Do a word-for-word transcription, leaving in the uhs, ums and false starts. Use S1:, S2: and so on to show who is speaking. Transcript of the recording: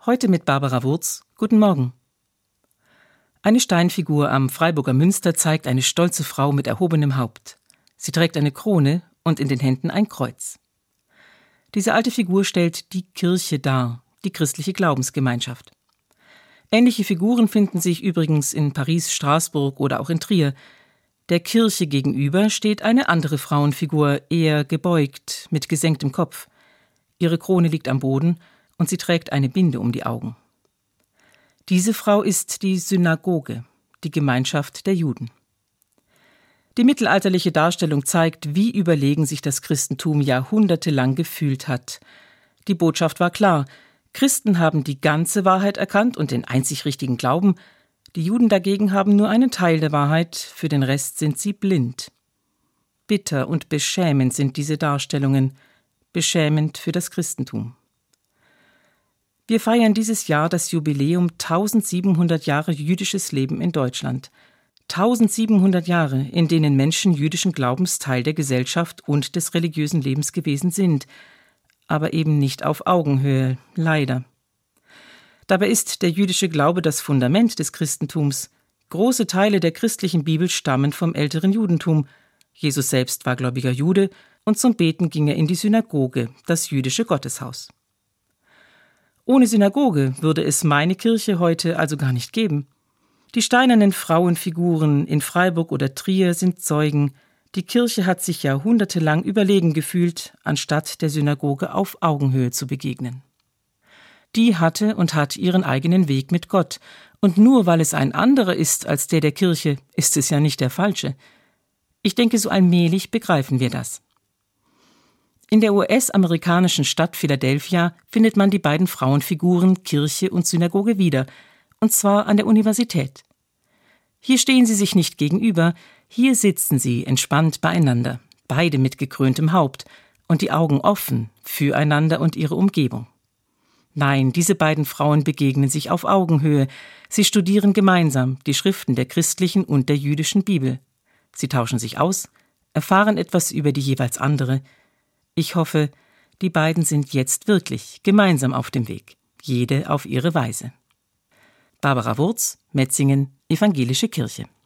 S1: Heute mit Barbara Wurz. Guten Morgen. Eine Steinfigur am Freiburger Münster zeigt eine stolze Frau mit erhobenem Haupt. Sie trägt eine Krone und in den Händen ein Kreuz. Diese alte Figur stellt die Kirche dar, die christliche Glaubensgemeinschaft. Ähnliche Figuren finden sich übrigens in Paris, Straßburg oder auch in Trier. Der Kirche gegenüber steht eine andere Frauenfigur, eher gebeugt, mit gesenktem Kopf. Ihre Krone liegt am Boden und sie trägt eine Binde um die Augen. Diese Frau ist die Synagoge, die Gemeinschaft der Juden. Die mittelalterliche Darstellung zeigt, wie überlegen sich das Christentum jahrhundertelang gefühlt hat. Die Botschaft war klar: Christen haben die ganze Wahrheit erkannt und den einzig richtigen Glauben. Die Juden dagegen haben nur einen Teil der Wahrheit, für den Rest sind sie blind. Bitter und beschämend sind diese Darstellungen, beschämend für das Christentum. Wir feiern dieses Jahr das Jubiläum tausendsiebenhundert Jahre jüdisches Leben in Deutschland. tausendsiebenhundert Jahre, in denen Menschen jüdischen Glaubens Teil der Gesellschaft und des religiösen Lebens gewesen sind, aber eben nicht auf Augenhöhe, leider. Dabei ist der jüdische Glaube das Fundament des Christentums. Große Teile der christlichen Bibel stammen vom älteren Judentum. Jesus selbst war gläubiger Jude und zum Beten ging er in die Synagoge, das jüdische Gotteshaus. Ohne Synagoge würde es meine Kirche heute also gar nicht geben. Die steinernen Frauenfiguren in Freiburg oder Trier sind Zeugen. Die Kirche hat sich jahrhundertelang überlegen gefühlt, anstatt der Synagoge auf Augenhöhe zu begegnen. Die hatte und hat ihren eigenen Weg mit Gott. Und nur weil es ein anderer ist als der der Kirche, ist es ja nicht der falsche. Ich denke, so allmählich begreifen wir das. In der U S-amerikanischen Stadt Philadelphia findet man die beiden Frauenfiguren Kirche und Synagoge wieder, und zwar an der Universität. Hier stehen sie sich nicht gegenüber, hier sitzen sie entspannt beieinander, beide mit gekröntem Haupt und die Augen offen füreinander und ihre Umgebung. Nein, diese beiden Frauen begegnen sich auf Augenhöhe. Sie studieren gemeinsam die Schriften der christlichen und der jüdischen Bibel. Sie tauschen sich aus, erfahren etwas über die jeweils andere. Ich hoffe, die beiden sind jetzt wirklich gemeinsam auf dem Weg, jede auf ihre Weise. Barbara Wurz, Metzingen, Evangelische Kirche.